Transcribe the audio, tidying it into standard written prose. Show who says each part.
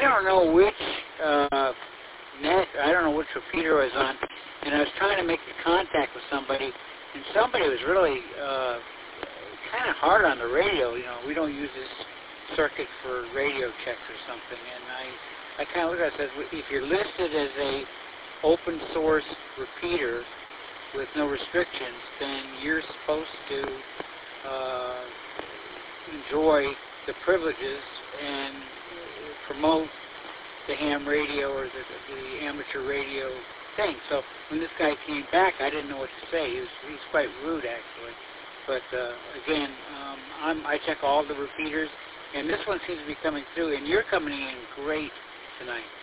Speaker 1: don't know which I don't know which repeater I was on, and I was trying to make a contact with somebody, and somebody was really kind of hard on the radio. You know, we don't use this circuit for radio checks or something, and I kind of looked at it and said, if you're listed as a open source repeater with no restrictions, then you're supposed to enjoy the privileges and promote the ham radio or the amateur radio thing. So when this guy came back, I didn't know what to say. He's quite rude, actually. But again, I check all the repeaters, and this one seems to be coming through, and you're coming in great tonight.